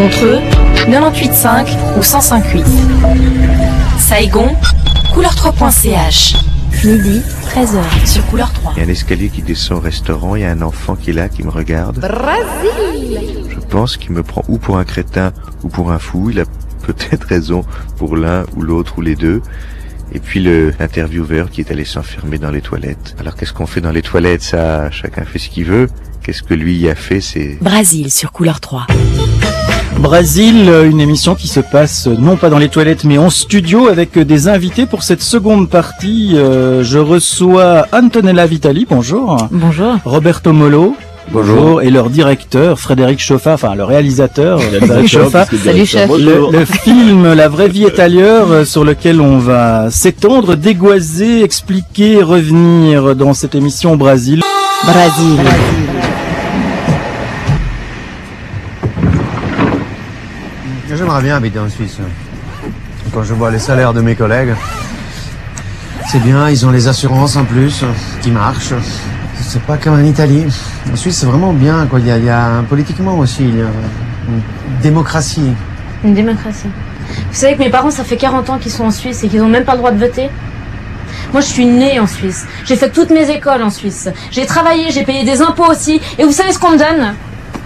Montreux, 98.5 ou 105.8. Saigon, couleur3.ch. Midi, 13h sur Couleur 3. Il y a un escalier qui descend au restaurant, il y a un enfant qui est là, qui me regarde. Brésil. Je pense qu'il me prend ou pour un crétin ou pour un fou. Il a peut-être raison pour l'un ou l'autre ou les deux. Et puis l'intervieweur qui est allé s'enfermer dans les toilettes. Alors qu'est-ce qu'on fait dans les toilettes? Ça, chacun fait ce qu'il veut. Qu'est-ce que lui y a fait? C'est Brésil sur Couleur 3. Brésil, une émission qui se passe non pas dans les toilettes mais en studio avec des invités pour cette seconde partie. Je reçois Antonella Vitali, bonjour. Bonjour. Roberto Molo. Bonjour. Et leur directeur, Frédéric Chauffat, enfin le réalisateur, Frédéric Chauffat. Salut chef. Le film La vraie vie est ailleurs, sur lequel on va s'étendre, dégoiser, expliquer, revenir dans cette émission Brésil. Brésil. J'aimerais bien habiter en Suisse. Quand je vois les salaires de mes collègues, c'est bien, ils ont les assurances en plus, qui marchent. C'est pas comme en Italie. En Suisse, c'est vraiment bien, quoi. Il y a politiquement aussi, il y a une démocratie. Une démocratie. Vous savez que mes parents, ça fait 40 ans qu'ils sont en Suisse et qu'ils n'ont même pas le droit de voter. Moi, je suis née en Suisse. J'ai fait toutes mes écoles en Suisse. J'ai travaillé, j'ai payé des impôts aussi. Et vous savez ce qu'on me donne ?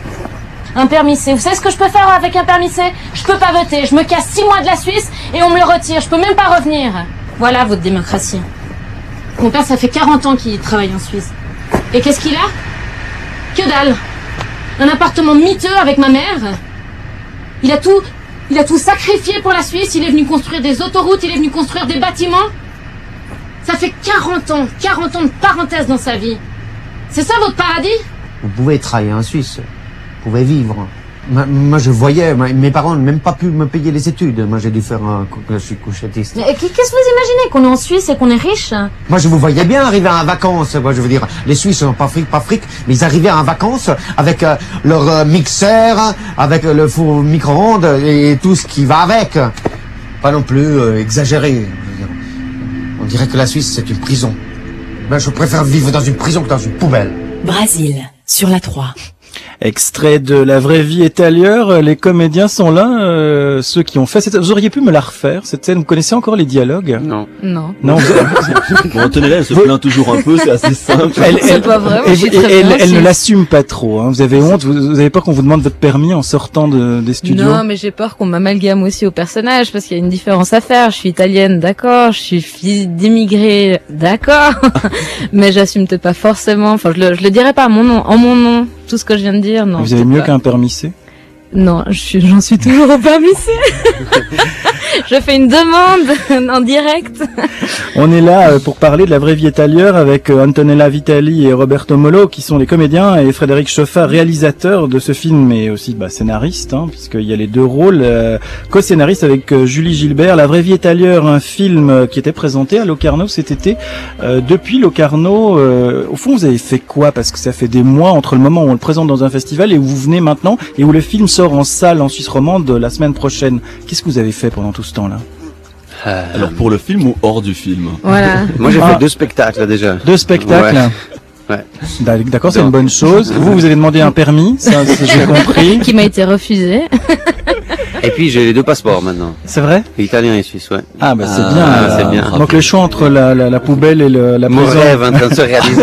Un permis C. Vous savez ce que je peux faire avec un permis C ? Je peux pas voter. Je me casse 6 mois de la Suisse et on me le retire. Je peux même pas revenir. Voilà votre démocratie. Mon père, ça fait 40 ans qu'il travaille en Suisse. Et qu'est-ce qu'il a ? Que dalle. Un appartement miteux avec ma mère. Il a tout sacrifié pour la Suisse. Il est venu construire des autoroutes, il est venu construire des bâtiments. Ça fait 40 ans de parenthèse dans sa vie. C'est ça votre paradis ? Vous pouvez travailler en Suisse, vous pouvez vivre. Moi, je voyais, mes parents n'ont même pas pu me payer les études. Moi, j'ai dû faire je suis couchettiste. Mais qu'est-ce que vous imaginez ? Qu'on est en Suisse et qu'on est riche ? Moi, je vous voyais bien arriver en vacances. Moi, je veux dire, les Suisses sont pas fric, mais ils arrivaient en vacances avec leur mixeur, avec le four micro-ondes et tout ce qui va avec. Pas non plus exagéré. Je veux dire. On dirait que la Suisse, c'est une prison. Ben, je préfère vivre dans une prison que dans une poubelle. Brésil sur la 3. Extrait de La vraie vie est ailleurs, les comédiens sont là, ceux qui ont fait cette... Vous auriez pu me la refaire, cette scène, vous connaissez encore les dialogues ? Non. Non. Non. Bon, Antonella, elle se plaint toujours un peu, c'est assez simple. C'est pas vrai, moi, je suis très bien elle ne aussi. l'assume pas trop, hein. Vous avez honte, vous avez peur qu'on vous demande votre permis en sortant des studios ? Non, mais j'ai peur qu'on m'amalgame aussi au personnage, parce qu'il y a une différence à faire. Je suis italienne, d'accord. Je suis fille d'immigrés, d'accord. Mais j'assume peut-être pas forcément. Enfin, je le dirais pas à mon nom, en mon nom. Tout ce que je viens de dire, non. Vous avez mieux qu'un permis C ? Non, j'en suis toujours au permis C. Je fais une demande en direct. On est là pour parler de La vraie vie est ailleurs avec Antonella Vitali et Roberto Molo qui sont les comédiens et Frédéric Chauffat, réalisateur de ce film et aussi scénariste, hein, puisqu'il y a les deux rôles, co-scénariste avec Julie Gilbert. La vraie vie est ailleurs, un film qui était présenté à Locarno cet été. Depuis Locarno, au fond vous avez fait quoi ? Parce que ça fait des mois entre le moment où on le présente dans un festival et où vous venez maintenant et où le film sort en salle en Suisse romande la semaine prochaine. Qu'est-ce que vous avez fait pendant tout ce temps-là ? Alors pour le film ou hors du film ? Voilà. Moi j'ai fait 2 spectacles déjà. 2 spectacles. Ouais. D'accord, c'est une bonne chose. Vous avez demandé un permis, ça j'ai compris. Qui m'a été refusé. Et puis j'ai les 2 passeports maintenant. C'est vrai ? Italien et suisse, ouais. Ah c'est bien. C'est bien. Donc le choix entre la poubelle et la Mon prison. rêve en train de se réaliser.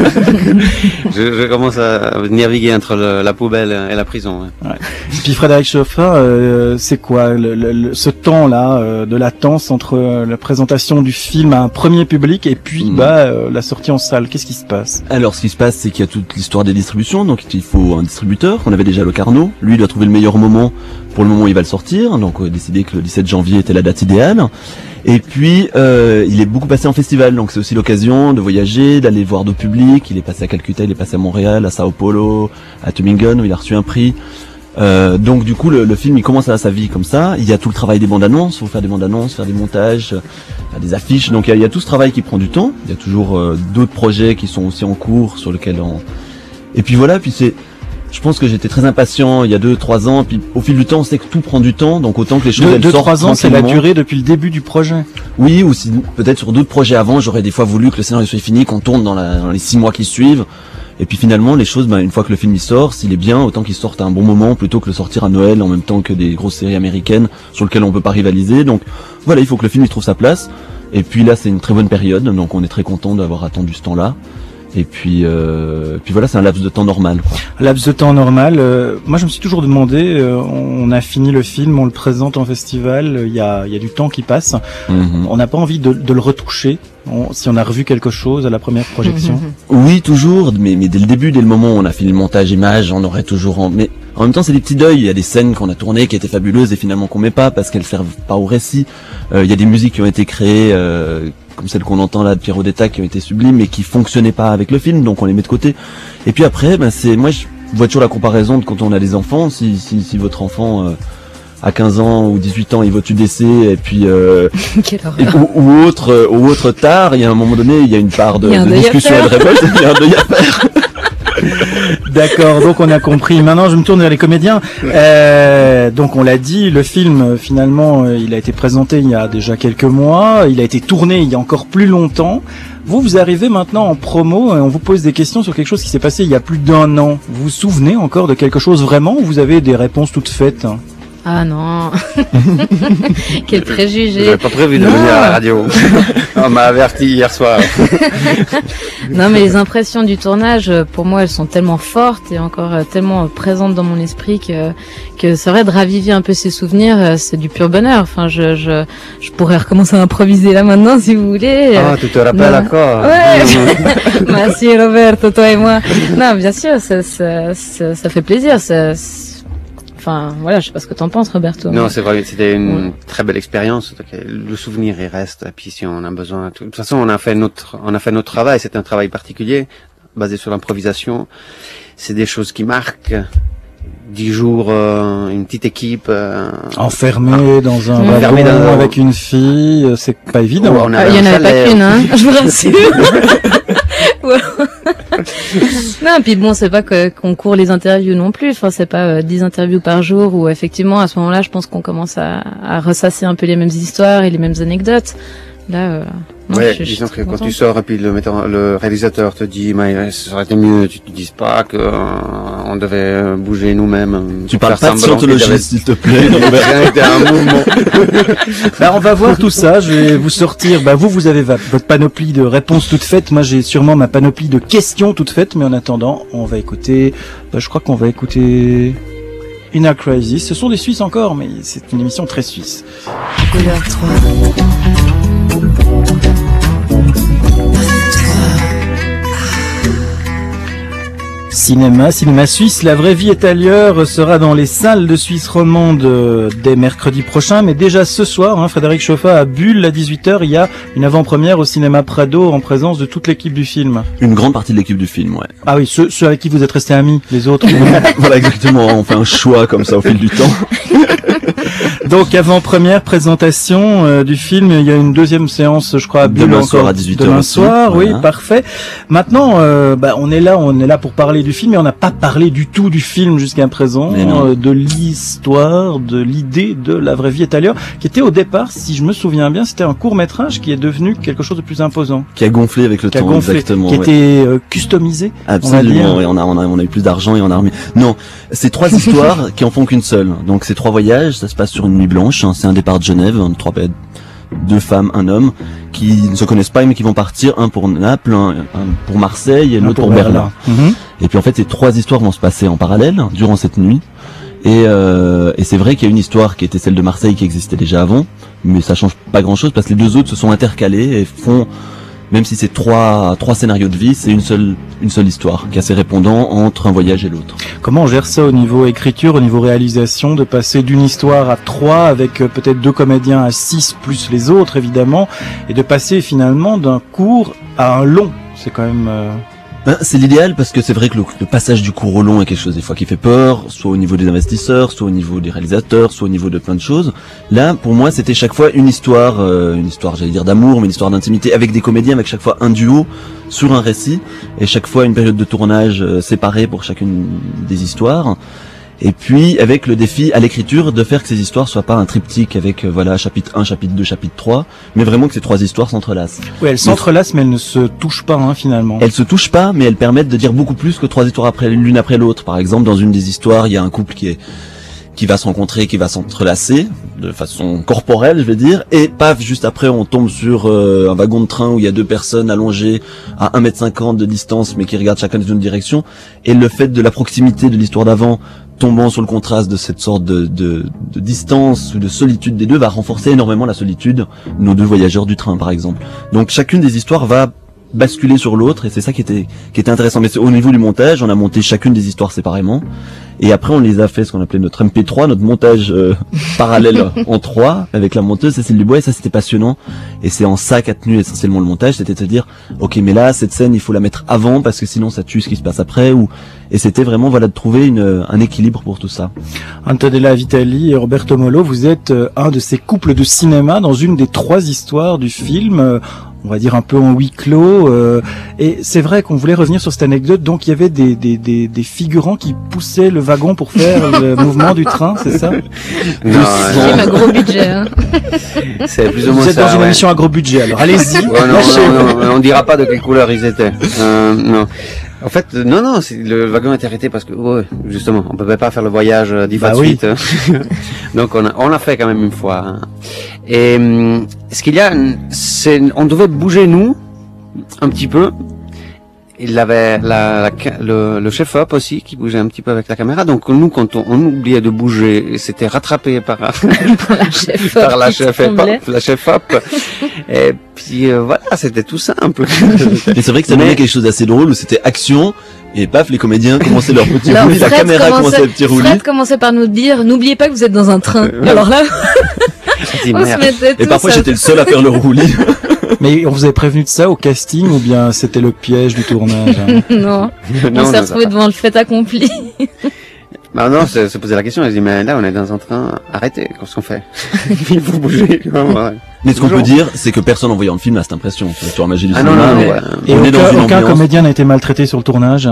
je commence à naviguer entre la poubelle et la prison. Ouais. Ouais. Puis Frédéric Chauffat, c'est quoi ce temps-là de latence entre la présentation du film à un premier public et puis la sortie en salle ? Qu'est-ce qui se passe ? Alors, ce qui se passe, c'est qu'il y a toute l'histoire des distributions. Donc, il faut un distributeur. On avait déjà Locarno. Lui, il doit trouver le meilleur moment pour le moment où il va le sortir. Donc, on a décidé que le 17 janvier était la date idéale. Et puis, il est beaucoup passé en festival. Donc, c'est aussi l'occasion de voyager, d'aller voir d'autres publics. Il est passé à Calcutta, il est passé à Montréal, à Sao Paulo, à Tübingen, où il a reçu un prix. Donc du coup le film il commence à sa vie comme ça. Il y a tout le travail des bandes annonces, faut faire des bandes annonces, faire des montages, faire des affiches. Donc il y a tout ce travail qui prend du temps. Il y a toujours d'autres projets qui sont aussi en cours sur lesquels et puis voilà, je pense que j'étais très impatient il y a 2-3 ans, puis au fil du temps on sait que tout prend du temps, donc autant que les choses elles sortent. 2-3 ans c'est la durée depuis le début du projet. Oui, ou si peut-être sur d'autres projets avant, j'aurais des fois voulu que le scénario soit fini, qu'on tourne dans les 6 mois qui suivent. Et puis finalement, les choses, une fois que le film il sort, s'il est bien, autant qu'il sorte à un bon moment plutôt que le sortir à Noël en même temps que des grosses séries américaines sur lesquelles on peut pas rivaliser. Donc voilà, il faut que le film il trouve sa place. Et puis là, c'est une très bonne période, donc on est très content d'avoir attendu ce temps-là. Et puis voilà, c'est un laps de temps normal, quoi. Laps de temps normal. Moi, je me suis toujours demandé. On a fini le film, on le présente en festival. Il y a du temps qui passe. On n'a pas envie de le retoucher. Si on a revu quelque chose à la première projection. Oui, toujours. Mais dès le début, dès le moment où on a fini le montage image, on aurait toujours. Mais en même temps, c'est des petits deuils. Il y a des scènes qu'on a tournées qui étaient fabuleuses et finalement qu'on met pas parce qu'elles servent pas au récit. Il y a des musiques qui ont été créées. Comme celle qu'on entend là de Piero Detta qui ont été sublimes mais qui fonctionnaient pas avec le film, donc on les met de côté. Et puis après, je vois toujours la comparaison de quand on a des enfants. Si votre enfant à 15 ans ou 18 ans il vote UDC et puis ou autre tard, il y a un moment donné, il y a une part de discussion et de révolte, il y a un deuil à faire. D'accord, donc on a compris. Maintenant, je me tourne vers les comédiens. Donc on l'a dit, le film finalement, il a été présenté il y a déjà quelques mois, il a été tourné il y a encore plus longtemps. Vous arrivez maintenant en promo et on vous pose des questions sur quelque chose qui s'est passé il y a plus d'1 an. Vous vous souvenez encore de quelque chose vraiment ou vous avez des réponses toutes faites? Ah non. Quel préjugé. J'avais pas prévu de venir à la radio. On m'a averti hier soir. Non, mais les impressions du tournage, pour moi, elles sont tellement fortes et encore tellement présentes dans mon esprit que c'est vrai de raviver un peu ces souvenirs, c'est du pur bonheur. Enfin, je pourrais recommencer à improviser là maintenant si vous voulez. Ah, tu te rappelles encore? Ouais. Merci Roberto, toi et moi. Non, bien sûr, ça fait plaisir. Enfin, voilà, je sais pas ce que t'en penses, Roberto. Non, c'est vrai, c'était une très belle expérience. Le souvenir, il reste. Et puis, si on a besoin, de toute façon, on a fait notre travail. C'est un travail particulier, basé sur l'improvisation. C'est des choses qui marquent. 10 jours, une petite équipe. Enfermée dans un wagon avec une fille, c'est pas évident. Il y en avait pas qu'une, hein, je vous rassure. Non, puis bon, c'est pas qu'on court les interviews non plus. Enfin, c'est pas 10 interviews par jour où effectivement, à ce moment-là, je pense qu'on commence à ressasser un peu les mêmes histoires et les mêmes anecdotes. Là, non, ouais, disons que quand tu sors et puis le réalisateur te dit, mais ça aurait été mieux, tu te dises pas que on devait bouger nous-mêmes. Tu parles pas de scientologie, s'il te plaît. Rien était un mouvement. On va voir tout ça. Je vais vous sortir. Vous avez votre panoplie de réponses toutes faites. Moi, j'ai sûrement ma panoplie de questions toutes faites. Mais en attendant, on va écouter. Je crois qu'on va écouter Inner Crisis. Ce sont des Suisses encore, mais c'est une émission très suisse. Couleur 3. Cinéma suisse, La vraie vie est ailleurs sera dans les salles de Suisse romande dès mercredi prochain, mais déjà ce soir, Frédéric Chauffat à Bulle à 18h, il y a une avant-première au cinéma Prado en présence de toute l'équipe du film. Une grande partie de l'équipe du film, ouais. Ah oui, ceux avec qui vous êtes restés amis, les autres. Voilà, exactement, on fait un choix comme ça au fil du temps. Donc avant-première, présentation du film, il y a une deuxième séance, je crois, à Bulle demain encore. Soir à 18h demain aussi, soir, voilà. Oui, parfait. Maintenant, on est là pour parler du film, mais on n'a pas parlé du tout du film jusqu'à présent, de l'histoire, de l'idée de La vraie vie est ailleurs, qui était au départ, si je me souviens bien, c'était un court-métrage qui est devenu quelque chose de plus imposant. Qui a gonflé avec le temps, exactement. Qui était customisé. Absolument, et on a eu plus d'argent et on a remis. Non, c'est 3 histoires qui en font qu'une seule. Donc c'est 3 voyages, ça se passe sur une nuit blanche, c'est un départ de Genève, 2 femmes, un homme, qui ne se connaissent pas mais qui vont partir, un pour Naples, un pour Marseille et l'autre pour Berlin. Et puis en fait ces 3 histoires vont se passer en parallèle durant cette nuit. Et c'est vrai qu'il y a une histoire qui était celle de Marseille qui existait déjà avant, mais ça change pas grand chose parce que les 2 autres se sont intercalés et font, même si c'est 3 scénarios de vie, c'est une seule histoire qui a ses répondants entre un voyage et l'autre. Comment on gère ça au niveau écriture, au niveau réalisation, de passer d'une histoire à 3 avec peut-être 2 comédiens à 6 plus les autres évidemment, et de passer finalement d'un court à un long? C'est quand même... C'est l'idéal parce que c'est vrai que le passage du court au long est quelque chose des fois qui fait peur, soit au niveau des investisseurs, soit au niveau des réalisateurs, soit au niveau de plein de choses. Là, pour moi, c'était chaque fois une histoire, j'allais dire d'amour, mais une histoire d'intimité avec des comédiens, avec chaque fois un duo sur un récit, et chaque fois une période de tournage séparée pour chacune des histoires. Et puis avec le défi à l'écriture de faire que ces histoires soient pas un triptyque avec chapitre 1, chapitre 2, chapitre 3, mais vraiment que ces 3 histoires s'entrelacent. Oui, elles s'entrelacent, mais elles ne se touchent pas finalement. Elles se touchent pas, mais elles permettent de dire beaucoup plus que 3 histoires l'une après l'autre. Par exemple, dans une des histoires, il y a un couple qui va se rencontrer, qui va s'entrelacer de façon corporelle, je vais dire, et paf, juste après on tombe sur un wagon de train où il y a 2 personnes allongées à 1,50 m de distance mais qui regardent chacun dans une direction, et le fait de la proximité de l'histoire d'avant tombant sur le contraste de cette sorte de distance ou de solitude des deux va renforcer énormément la solitude de nos 2 voyageurs du train par exemple. Donc chacune des histoires va basculer sur l'autre, et c'est ça qui était intéressant. Mais au niveau du montage, on a monté chacune des histoires séparément, et après on les a fait ce qu'on appelait notre MP3, notre montage parallèle en 3 avec la monteuse Cécile Dubois, et ça c'était passionnant. Et c'est en ça qu'a tenu essentiellement le montage, c'était de se dire ok, mais là cette scène il faut la mettre avant parce que sinon ça tue ce qui se passe après, et c'était vraiment de trouver un équilibre pour tout ça. Antonella Vitali et Roberto Molo, vous êtes un de ces couples de cinéma dans une des 3 histoires du film, on va dire un peu en huis clos, et c'est vrai qu'on voulait revenir sur cette anecdote. Donc il y avait des figurants qui poussaient le wagon pour faire le mouvement du train, c'est ça? Non, C'est un gros budget. Hein. c'est plus ou moins Vous êtes ça. dans une émission à gros budget, alors allez-y. Ouais, non, on dira pas de quelle couleur ils étaient. Non. En fait, non, le wagon a été arrêté parce que, justement, on pouvait pas faire le voyage 10 fois de suite. Donc on l'a fait quand même une fois. Hein. Et ce qu'il y a, c'est, on devait bouger nous un petit peu. Il avait le chef-op aussi qui bougeait un petit peu avec la caméra. Donc nous, quand on oubliait de bouger, c'était rattrapé par la chef-op. Et puis voilà, c'était tout simple. Et c'est vrai que ça donnait quelque chose d'assez drôle où c'était action. Et paf, les comédiens commençaient leur petit roulis, la caméra commençait le petit roulis. Fred commençait par nous dire, n'oubliez pas que vous êtes dans un train. Alors là, on se mettait tous. Et parfois j'étais le seul à faire le roulis. Mais on vous avait prévenu de ça au casting, ou bien c'était le piège du tournage? Non, on s'est retrouvés devant le fait accompli. Bah non, se poser la question, elle dit mais là on est dans un train, arrêtez, qu'est-ce qu'on fait? Il faut bouger. Mais ce qu'on peut dire, c'est que personne en voyant le film a cette impression. C'est sur la magie du cinéma. Non, et aucun comédien n'a été maltraité sur le tournage?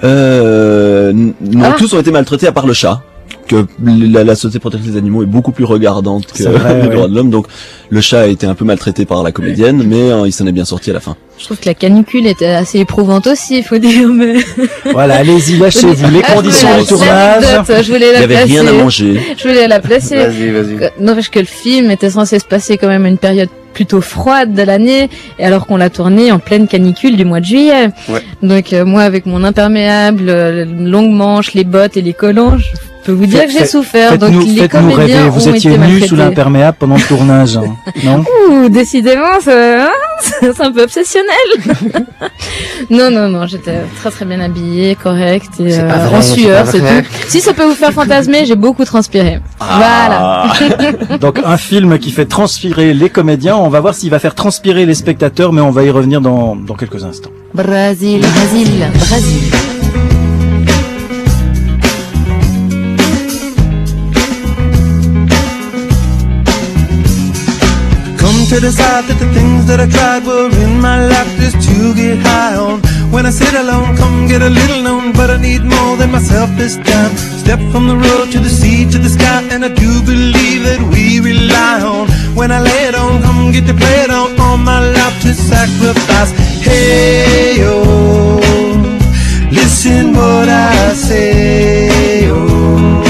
Non, tous ont été maltraités à part le chat. Que la Société protectrice des animaux est beaucoup plus regardante que les droits de l'homme, donc le chat a été un peu maltraité par la comédienne, mais il s'en est bien sorti à la fin. Je trouve que la canicule était assez éprouvante aussi, il faut dire, mais... Voilà, allez-y, lâchez-vous, les conditions du tournage. Je voulais la placer. Il n'y avait rien à manger. Je voulais la placer. Vas-y. Non, parce que le film était censé se passer quand même à une période plutôt froide de l'année, et alors qu'on l'a tourné en pleine canicule du mois de juillet. Ouais. Donc moi, avec mon imperméable, longue manche, les bottes et les collants, je peux vous dire que j'ai souffert. Donc les comédiens rêver. ont Vous été étiez nus maltraités. sous l'imperméable pendant le tournage, non? Ouh, décidément, c'est un peu obsessionnel. Non, j'étais très très bien habillée, correcte, et en sueur, c'est tout. Si ça peut vous faire fantasmer, j'ai beaucoup transpiré. Voilà. Donc un film qui fait transpirer les comédiens, on va voir s'il va faire transpirer les spectateurs, mais on va y revenir dans quelques instants. Brasil. Come to decide that the things that I tried were in my life just to get high on. When I sit alone, come get a little known, but I need more than myself this time. Step from the road to the sea to the sky, and I do believe that we rely on. When I lay it on, come get to play it on, all my life to sacrifice. Hey, oh, listen what I say, oh,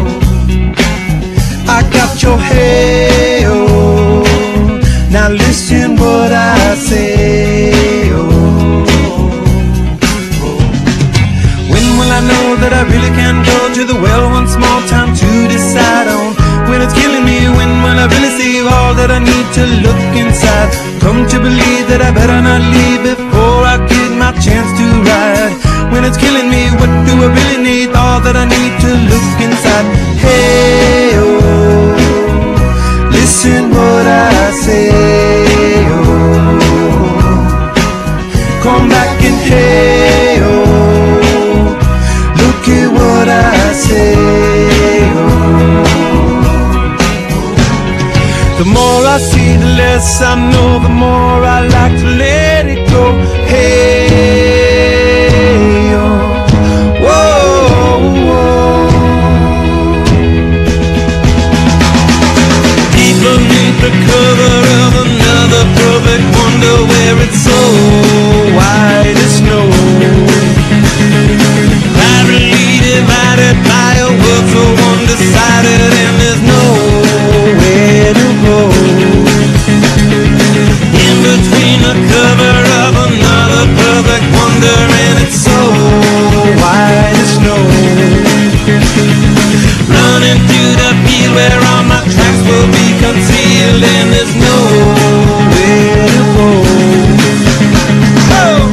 I got your hey, oh, now listen what I say, oh, when will I know that I really can go to the well one small time to decide on? When it's killing me, when will I really see all that I need to look inside? Come to believe that I better not leave before I get my chance to ride. When it's killing me, what do I really need? All that I need to look inside. Hey, oh, listen what I say, oh, come back and hey, oh, look at what I say, oh. The more I see, the less I know, the more I like to let it go. Hey, oh, whoa, whoa. will be concealed and there's nowhere to go. Oh!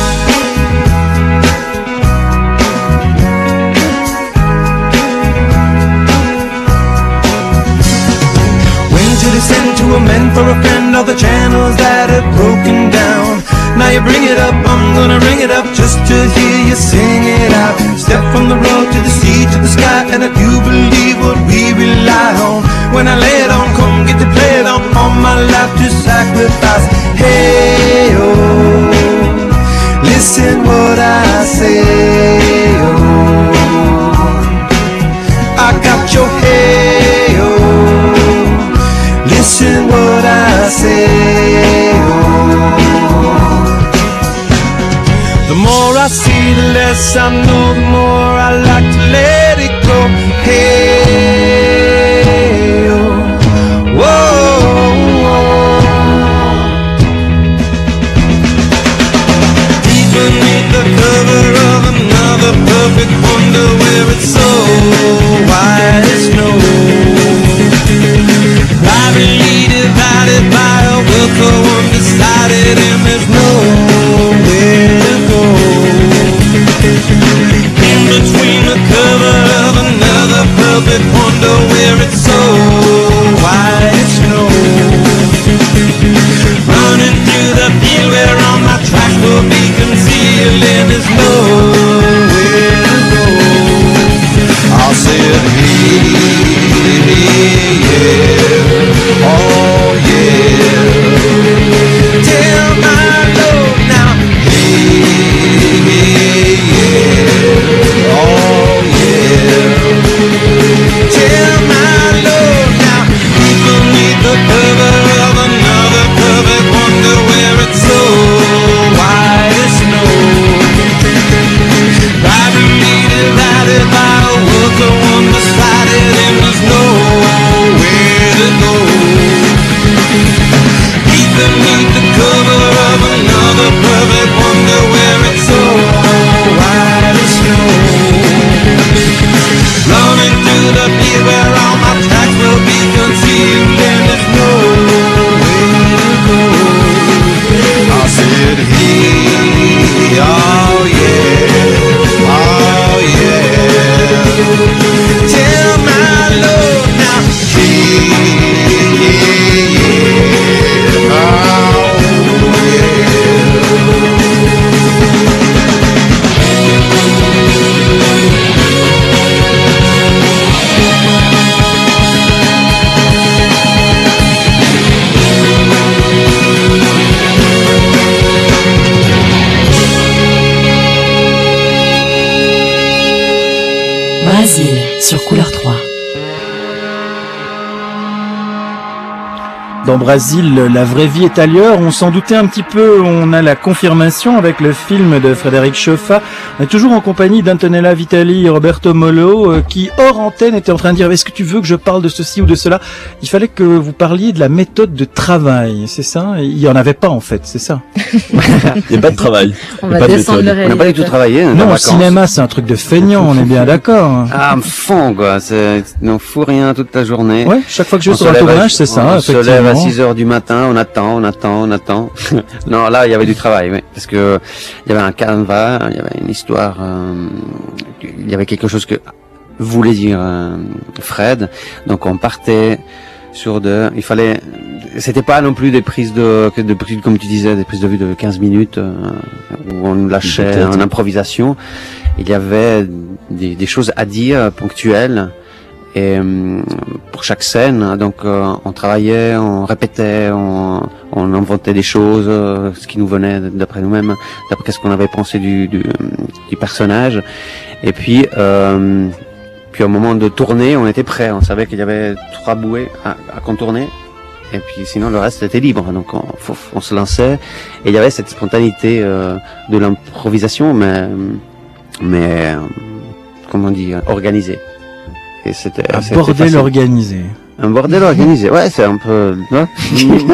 Send to a man for a friend, all the channels that have broken down. Now you bring it up, I'm gonna ring it up just to hear you sing it out. Step from the road to the sea to the sky, and I do believe what we rely on. When I lay it on, come get to play it on, all my life to sacrifice. Hey oh, listen what I say oh, I got your hey oh, listen what I say oh. The more I see, the less I know, the more I like to let it go. Hey oh, whoa, deep beneath the cover of another perfect wonder, where it's so white as snow, privately divided by a will so undecided, and there's nowhere to go. In between the cover of another perfect wonder, where it's so white as snow, running through the field where all my tracks will be concealed, and there's nowhere to go. I'll say it yeah, oh yeah, tell my Lord now, yeah, oh yeah, tell my Lord now, deep beneath the cover of another perfect wonder, where it's so white as snow, privately divided by a world so undecided, and there's nowhere to go. Deep beneath the cover of another perfect wonder, where it's so white as snow, running through the field where all my tracks will be concealed, and there's nowhere to go. I said hey, oh yeah, oh yeah, tell my Lord now, Brasil sur Couleur 3. Dans Brasil, la vraie vie est ailleurs. On s'en doutait un petit peu. On a la confirmation avec le film de Frédéric Chauffat. On est toujours en compagnie d'Antonella Vitali et Roberto Molo qui, hors antenne, étaient en train de dire « Est-ce que tu veux que je parle de ceci ou de cela ?» Il fallait que vous parliez de la méthode de travail, c'est ça? Il n'y en avait pas en fait, c'est ça? Il n'y a pas de travail. On va descendre le On n'a pas du tout travaillé. on est en Non, au vacances. cinéma, c'est un truc de feignant, on est bien d'accord. Ah, à fond, quoi. On fout rien toute la journée. Ouais, chaque fois que je On vais sur se un lève à- tournage, c'est ça, On se lève à effectivement. 6h du matin, on attend. Non, là, il y avait du travail, oui. Parce que il y avait un canevas, il y avait une histoire, il y avait quelque chose que voulait dire Fred. Donc on partait sur il fallait, c'était pas non plus des prises comme tu disais, des prises de vue de 15 minutes, où on nous lâchait en improvisation. Il y avait des choses à dire ponctuelles. Et pour chaque scène, donc on travaillait, on répétait, on inventait des choses, ce qui nous venait d'après nous-mêmes, d'après ce qu'on avait pensé du personnage. Et puis au moment de tourner, on était prêt. On savait qu'il y avait 3 bouées à contourner. Et puis sinon le reste était libre. Donc on se lançait. Et il y avait cette spontanéité de l'improvisation, mais comment dire, organisée. Et c'était Un bordel facile. organisé. Un bordel organisé, ouais, c'est un peu...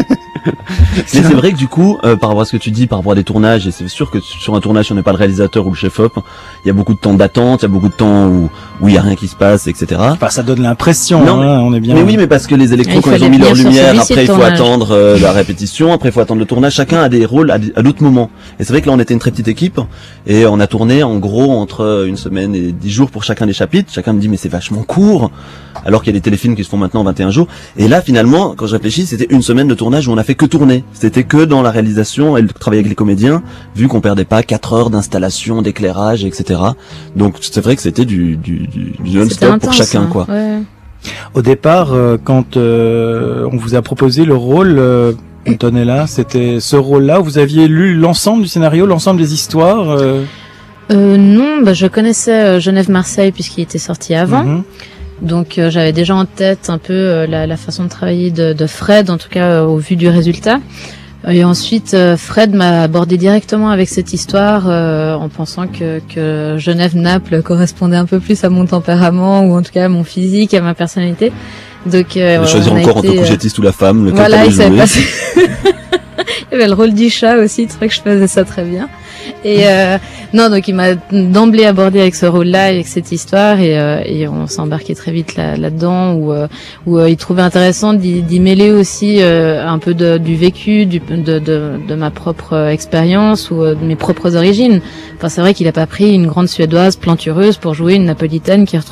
Mais c'est vrai que du coup, par rapport à ce que tu dis, par rapport à des tournages, et c'est sûr que sur un tournage, si on n'est pas le réalisateur ou le chef-op, il y a beaucoup de temps d'attente, il y a beaucoup de temps où il y a rien qui se passe, etc. Enfin, ça donne l'impression, Non, hein, on est bien. Mais oui, mais parce que les électrons, quand ils ont mis leur lumière, après il faut attendre la répétition, après il faut attendre le tournage, chacun a des rôles à d'autres moments. Et c'est vrai que là on était une très petite équipe, et on a tourné en gros entre une semaine et 10 jours pour chacun des chapitres. Chacun me dit mais c'est vachement court, alors qu'il y a des téléfilms qui se font maintenant en 21 jours. Et là finalement, quand je réfléchis, c'était une semaine de tournage où on a fait que tourner. C'était que dans la réalisation et le travail avec les comédiens, vu qu'on perdait pas 4 heures d'installation, d'éclairage, etc. Donc c'est vrai que c'était du non-stop pour chacun, quoi. Ouais. Au départ, quand on vous a proposé le rôle, Antonella, c'était ce rôle-là, vous aviez lu l'ensemble du scénario, l'ensemble des histoires Non, je connaissais Genève-Marseille puisqu'il était sorti avant. Donc j'avais déjà en tête un peu la façon de travailler de Fred, en tout cas au vu du résultat. Et ensuite, Fred m'a abordé directement avec cette histoire en pensant que Genève-Naples correspondait un peu plus à mon tempérament, ou en tout cas à mon physique, à ma personnalité. Donc, de choisir encore entre couchettiste ou la femme, lequel voilà, il savait pas. Il y avait le rôle du chat aussi, il trouvait que je faisais ça très bien. Et non, donc il m'a d'emblée abordé avec ce rôle-là, avec cette histoire, et on s'est embarqué très vite là-dedans, où il trouvait intéressant d'y mêler aussi un peu du vécu, de ma propre expérience ou de mes propres origines. Enfin, c'est vrai qu'il a pas pris une grande Suédoise plantureuse pour jouer une Napolitaine qui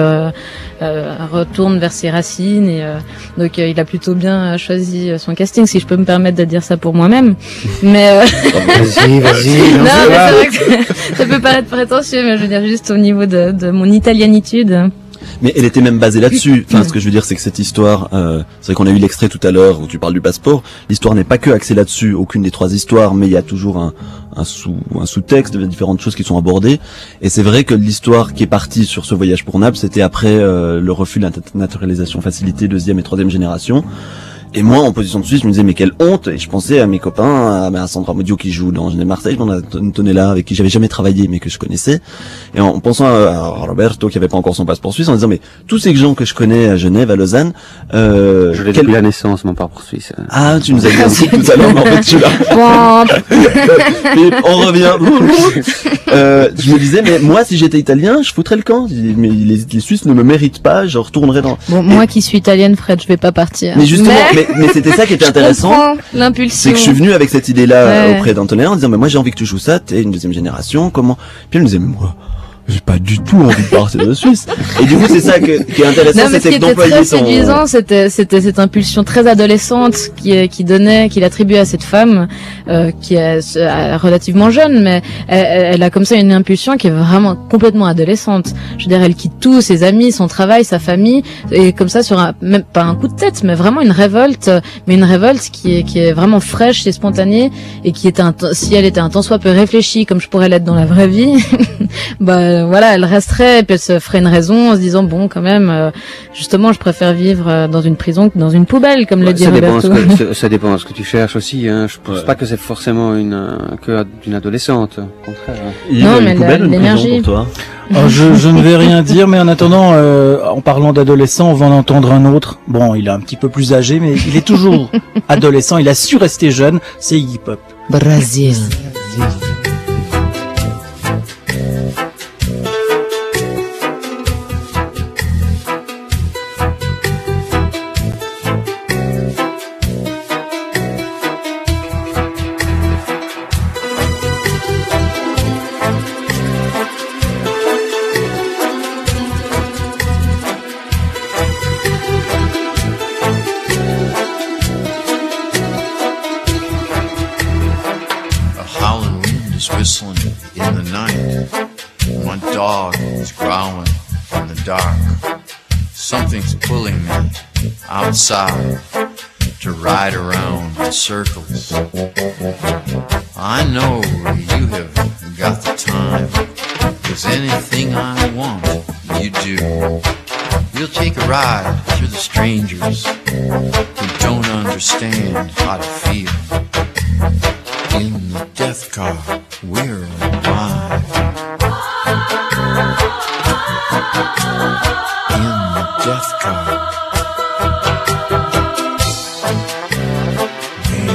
retourne vers ses racines, et donc il a plutôt bien choisi son casting, si je peux me permettre de dire ça pour moi-même. Mais vas-y. Non, mais c'est vrai que ça peut paraître prétentieux, mais je veux dire juste au niveau de mon italianitude. Mais elle était même basée là-dessus. Enfin, ce que je veux dire, c'est que cette histoire, c'est vrai qu'on a eu l'extrait tout à l'heure où tu parles du passeport. L'histoire n'est pas que axée là-dessus, aucune des 3 histoires, mais il y a toujours un sous-texte, différentes choses qui sont abordées. Et c'est vrai que l'histoire qui est partie sur ce voyage pour Naples, c'était après le refus de la naturalisation facilitée 2e et 3e génération. Et moi, en position de Suisse, je me disais, mais quelle honte! Et je pensais à mes copains, à Sandra Modio qui joue dans Genève-Marseille, on a Antonella avec qui j'avais jamais travaillé, mais que je connaissais. Et en pensant à Roberto, qui avait pas encore son passeport suisse, en disant, mais tous ces gens que je connais à Genève, à Lausanne, je l'ai depuis la naissance, mon passeport suisse. Ah, tu nous as dit un truc tout à l'heure, mais en fait, je suis là. On revient. Je me disais, mais moi, si j'étais italien, je foutrais le camp. Mais les Suisses ne me méritent pas, je retournerais dans... Bon, moi qui suis italienne, Fred, je vais pas partir. Mais justement, mais c'était ça qui était intéressant. L'impulsion. C'est que je suis venu avec cette idée-là auprès d'Antonella en disant, mais moi j'ai envie que tu joues ça, t'es une 2e génération, comment? Puis elle me disait, mais moi, j'ai pas du tout envie de partir de Suisse. Et du coup, c'est ça qui est intéressant, c'était d'employer son... Ce qui était très séduisant, c'était cette impulsion très adolescente qu'il attribuait à cette femme, qui est relativement jeune, mais elle a comme ça une impulsion qui est vraiment complètement adolescente. Je veux dire, elle quitte tout, ses amis, son travail, sa famille, et comme ça même pas un coup de tête, mais vraiment une révolte qui est vraiment fraîche et spontanée, et qui est si elle était un tant soit peu réfléchie, comme je pourrais l'être dans la vraie vie, voilà, elle resterait, et puis elle se ferait une raison en se disant, bon, quand même, justement, je préfère vivre dans une prison que dans une poubelle, comme le dit Roberto. Ça dépend de ce que tu cherches aussi, hein. Je pense pas que c'est forcément que d'une adolescente, au contraire. Non, mais l'énergie. Pour toi. Alors, je ne vais rien dire, mais en attendant, en parlant d'adolescent, on va en entendre un autre. Bon, il est un petit peu plus âgé, mais il est toujours adolescent, il a su rester jeune, c'est Iggy Pop. Brésil. Whistling in the night. My dog is growling in the dark. Something's pulling me outside to ride around in circles. I know you have got the time, 'cause anything I want, you do. We'll take a ride through the strangers who don't understand how to feel. In the death car, we're alive. In the death car. Maybe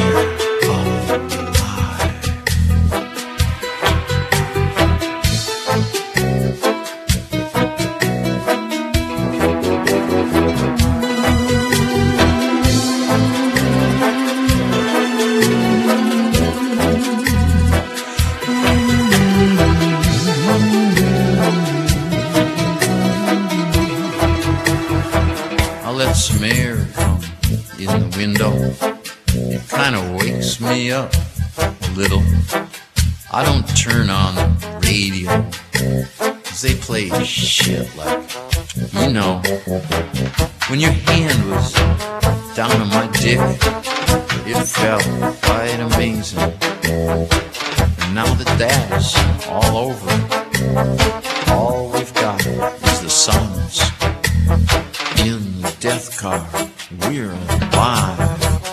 I let some air come in the window. It kind of wakes me up a little. I don't turn on the radio, 'cause they play shit like, you know, when your hand was down on my dick, it felt quite amazing. And now that that's all over, all we've got is the silence. In the death car, we're alive.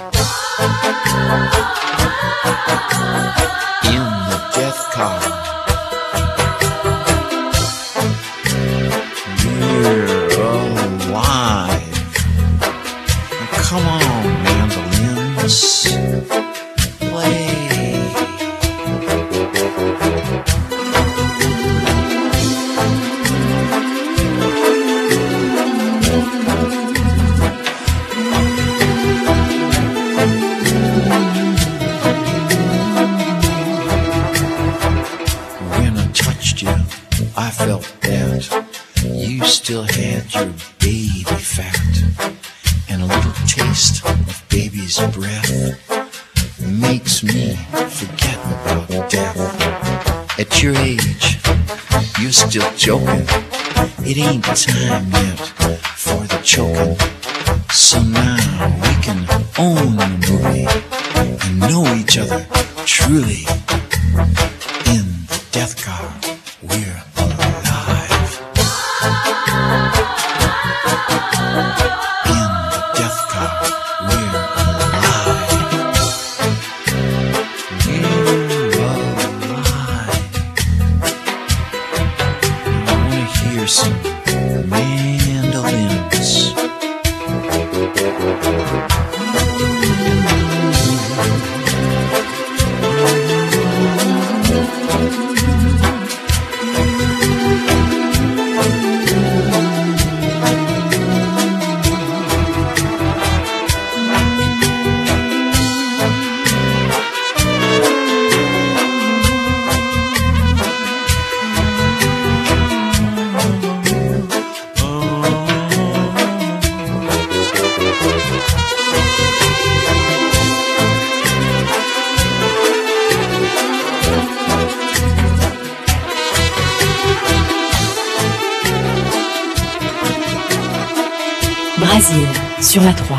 In the death car, we're alive. Now come on, mandolins, play. I felt that you still had your baby fat and a little taste of baby's breath makes me forget about death. At your age, you're still joking. It ain't time yet for the choking. So now we can own the movie and know each other truly. In the death car, we're alive. In the death car, we're alive. We're alive. I wanna hear some mandolins. Brasil, sur la 3.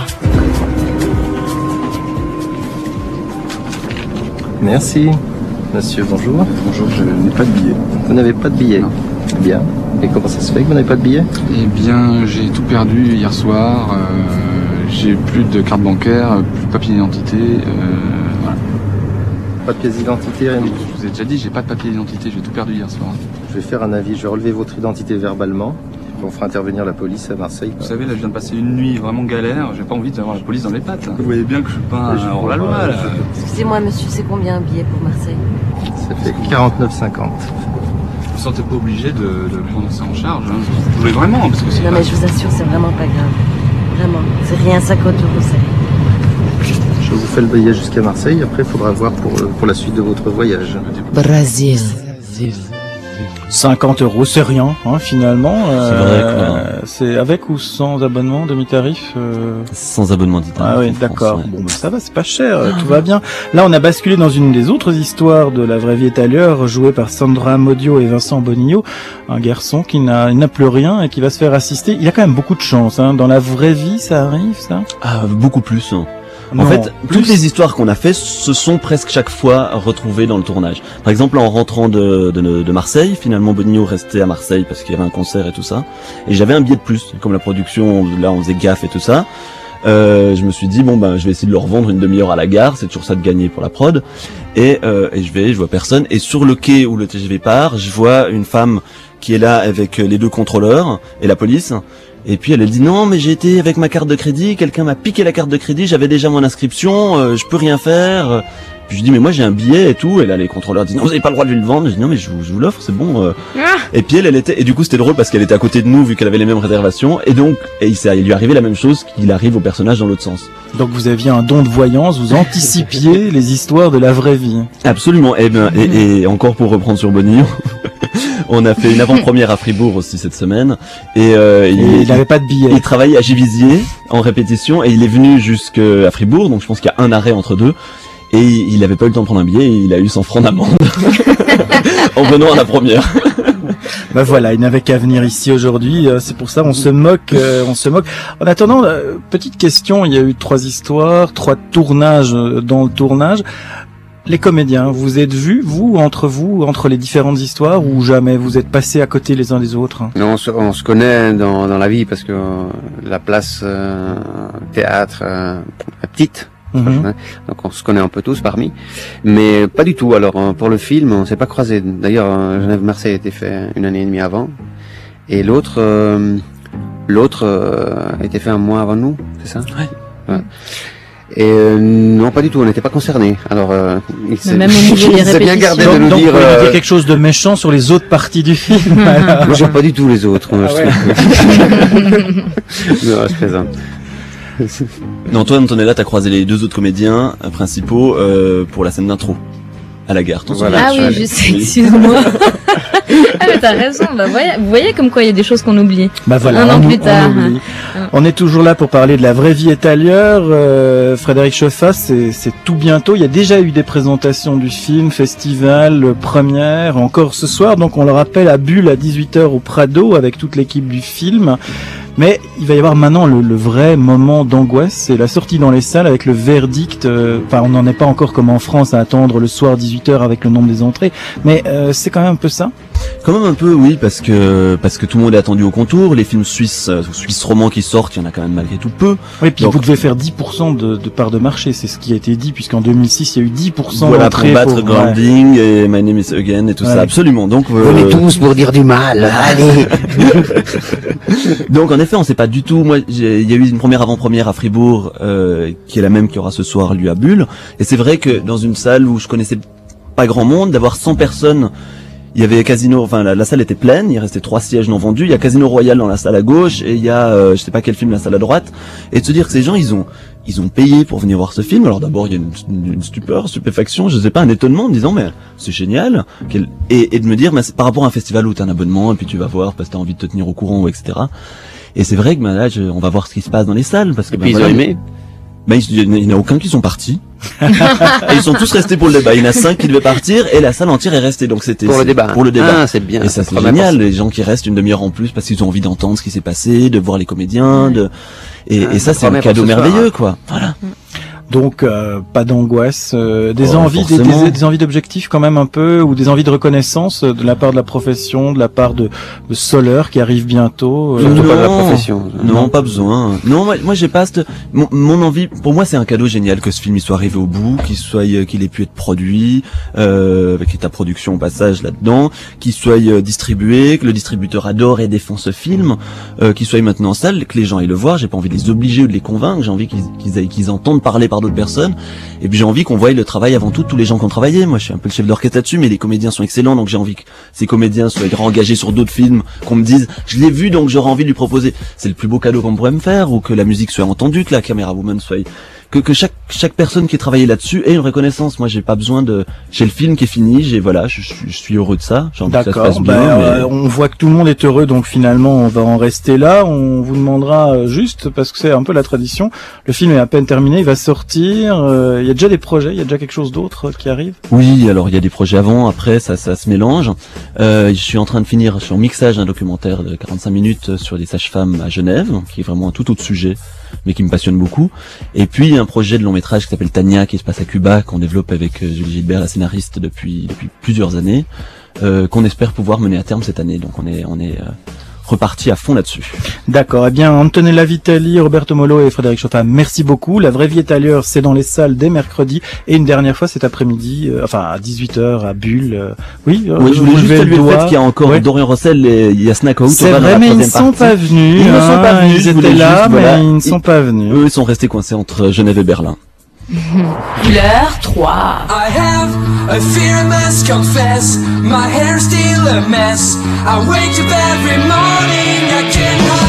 Merci. Monsieur, bonjour. Bonjour, je n'ai pas de billet. Vous n'avez pas de billet? Non. Bien. Et comment ça se fait que vous n'avez pas de billet? Eh bien, j'ai tout perdu hier soir. J'ai plus de carte bancaire, plus de papier d'identité. Voilà. Pas de pièce d'identité, rien du tout. Je vous ai déjà dit, j'ai pas de papier d'identité, j'ai tout perdu hier soir. Je vais faire un avis, je vais relever votre identité verbalement. On fera intervenir la police à Marseille. Vous savez, là, je viens de passer une nuit vraiment galère. J'ai pas envie d'avoir la police dans les pattes. Vous voyez bien que je suis pas un hors-la-loi, là. Excusez-moi, monsieur, c'est combien un billet pour Marseille? Ça fait 49,50. Vous sentez pas obligé de prendre ça en charge, hein. Vous voulez vraiment, parce que c'est Non, mais je vous assure, c'est vraiment pas grave. Vraiment. C'est rien, 50 €, c'est. Je vous fais le billet jusqu'à Marseille. Après, il faudra voir pour la suite de votre voyage. Brasil. 50 €, c'est rien, hein, finalement. C'est vrai, quoi. C'est avec ou sans abonnement, demi-tarif Sans abonnement dit. Ah oui, d'accord. Bon, ben ça va, c'est pas cher, tout va bien. Là, on a basculé dans une des autres histoires de La vraie vie est ailleurs, jouée par Sandra Modio et Vincent Bonillo, un garçon qui n'a plus rien et qui va se faire assister. Il a quand même beaucoup de chance, hein. Dans la vraie vie, ça arrive, ça? Ah, beaucoup plus. Hein. Non, en fait, toutes les histoires qu'on a fait se sont presque chaque fois retrouvées dans le tournage. Par exemple, en rentrant de Marseille, finalement Bonillo restait à Marseille parce qu'il y avait un concert et tout ça. Et j'avais un billet de plus. Comme la production, là on faisait gaffe et tout ça. Je me suis dit bon ben je vais essayer de le revendre une demi-heure à la gare, c'est toujours ça de gagner pour la prod. Et je vois personne. Et sur le quai où le TGV part, je vois une femme qui est là avec les deux contrôleurs et la police. Et puis elle dit non mais j'ai été avec ma carte de crédit, quelqu'un m'a piqué la carte de crédit, j'avais déjà mon inscription, je peux rien faire. Puis je dis mais moi j'ai un billet et tout, et là les contrôleurs disent non vous avez pas le droit de lui le vendre. Je dis non mais je vous l'offre, c'est bon. Et puis elle était, et du coup c'était drôle parce qu'elle était à côté de nous vu qu'elle avait les mêmes réservations, et donc il lui arrivait la même chose qu'il arrive au personnage dans l'autre sens. Donc vous aviez un don de voyance, vous anticipiez les histoires de la vraie vie. Absolument. Et encore pour reprendre sur Bonillo, On a fait une avant-première à Fribourg aussi cette semaine et il n'avait pas de billet. Il travaillait à Givisiez en répétition et il est venu jusqu'à Fribourg, donc je pense qu'il y a un arrêt entre deux. Et il avait pas eu le temps de prendre un billet et il a eu 100 francs d'amende en venant à la première. Bah voilà, il n'avait qu'à venir ici aujourd'hui, c'est pour ça on se moque. En attendant, petite question, il y a eu 3 histoires, 3 tournages dans le tournage. Les comédiens, vous êtes vus, vous, entre les différentes histoires, ou jamais vous êtes passés à côté les uns des autres? Non, on se connaît dans la vie parce que la place théâtre est petite. Donc on se connaît un peu tous parmi, mais pas du tout. Alors pour le film, on s'est pas croisés. D'ailleurs, Genève-Marseille a été fait 1 année et demie avant, et l'autre a été fait un mois avant nous, c'est ça? Ouais. Et non, pas du tout, on n'était pas concernés. Alors, il s'est bien gardé de nous dire... dire quelque chose de méchant sur les autres parties du film. Moi, j'aime pas du tout les autres. Non, je plaisante. Non, toi, Antonella, t'as croisé les 2 autres comédiens principaux pour la scène d'intro à la gare. Voilà, oui, je sais, excuse-moi. Ah mais t'as raison, vous voyez comme quoi il y a des choses qu'on oublie. Bah voilà, un an plus tard. On est toujours là pour parler de La vraie vie est ailleurs. Frédéric Schoeffa, c'est tout bientôt. Il y a déjà eu des présentations du film, festival, première, encore ce soir. Donc on le rappelle à Bulle à 18h au Prado avec toute l'équipe du film. Mais il va y avoir maintenant le vrai moment d'angoisse, c'est la sortie dans les salles avec le verdict. Enfin, on n'en est pas encore comme en France à attendre le soir 18h avec le nombre des entrées, mais c'est quand même un peu ça. Quand même un peu, oui, parce que tout le monde est attendu au contour. Les films suisses romans qui sortent, il y en a quand même malgré tout peu. Oui, puis donc, vous devez faire 10% de part de marché, c'est ce qui a été dit, puisqu'en 2006 il y a eu 10% voilà, d'entrées. Voilà, pour battre Grounding et My Name is Again et tout ça, absolument. Donc on est tous pour dire du mal. Allez. Donc en effet, on sait pas du tout. Moi, il y a eu une première avant-première à Fribourg, qui est la même qu'il y aura ce soir, lui à Bulle. Et c'est vrai que dans une salle où je connaissais pas grand monde, d'avoir 100 personnes. Il y avait Casino, enfin la salle était pleine, il restait 3 sièges non vendus, il y a Casino Royal dans la salle à gauche et il y a je sais pas quel film la salle à droite, et de se dire que ces gens ils ont payé pour venir voir ce film. Alors d'abord il y a une stupéfaction, je sais pas, un étonnement en disant mais c'est génial, et de me dire mais par rapport à un festival où t'as un abonnement et puis tu vas voir parce que t'as envie de te tenir au courant, etc. Et c'est vrai que là on va voir ce qui se passe dans les salles parce que et puis ils ont aimé. Il n'y en a aucun qui sont partis. Et ils sont tous restés pour le débat. Il y en a 5 qui devaient partir et la salle entière est restée. Donc c'était pour le débat. Pour le débat. Ah, c'est bien. Et ça c'est génial. Les gens qui restent une demi-heure en plus parce qu'ils ont envie d'entendre ce qui s'est passé, de voir les comédiens, et ça c'est un cadeau merveilleux, quoi. Voilà. Donc pas d'angoisse, des envies d'objectifs quand même un peu, ou des envies de reconnaissance de la part de la profession, de la part de Soler qui arrive bientôt. Surtout pas de la profession. Non, pas besoin. Non, moi j'ai pas mon envie. Pour moi, c'est un cadeau génial que ce film il soit arrivé au bout, qu'il ait pu être produit, avec ta production au passage là-dedans, qu'il soit distribué, que le distributeur adore et défend ce film, qu'il soit maintenant en salle, que les gens aillent le voir. J'ai pas envie de les obliger ou de les convaincre. J'ai envie qu'ils entendent parler par d'autres personnes, et puis j'ai envie qu'on voie le travail avant tout de tous les gens qui ont travaillé. Moi je suis un peu le chef d'orchestre là-dessus, mais les comédiens sont excellents, donc j'ai envie que ces comédiens soient engagés sur d'autres films, qu'on me dise je l'ai vu donc j'aurais envie de lui proposer. C'est le plus beau cadeau qu'on pourrait me faire, ou que la musique soit entendue, que la caméra woman soit, que chaque personne qui ait travaillé là-dessus ait une reconnaissance. Moi j'ai pas besoin j'ai le film qui est fini, je suis heureux de ça. J'ai envie que ça se passe bien, on voit que tout le monde est heureux, donc finalement on va en rester là. On vous demandera juste, parce que c'est un peu la tradition, le film est à peine terminé, il va sortir, il y a déjà des projets, il y a déjà quelque chose d'autre qui arrive? Oui, alors il y a des projets avant, après ça se mélange. Je suis en train de finir, je suis en mixage d'un documentaire de 45 minutes sur les sages-femmes à Genève, qui est vraiment un tout autre sujet, mais qui me passionne beaucoup. Et puis un projet de long métrage qui s'appelle Tania, qui se passe à Cuba, qu'on développe avec Julie Gilbert, la scénariste, depuis plusieurs années, qu'on espère pouvoir mener à terme cette année. Donc on est reparti à fond là-dessus. D'accord. Eh bien, Antonella Vitali, Roberto Molo et Frédéric Schoeffa, merci beaucoup. La vraie vie est ailleurs, c'est dans les salles dès mercredi, et une dernière fois cet après-midi, à 18h à Bulle. Oui, je voulais juste saluer le fait qu'il y a encore Dorian Rossel et Yasna Kaout. C'est vrai, mais ils ne sont pas venus. Ils ne sont pas venus. Ils étaient là, mais ils ne sont pas venus. Eux, ils sont restés coincés entre Genève et Berlin. Couleur 3. I have a fear I must confess. My hair's still a mess. I wake up every morning, I can't hide.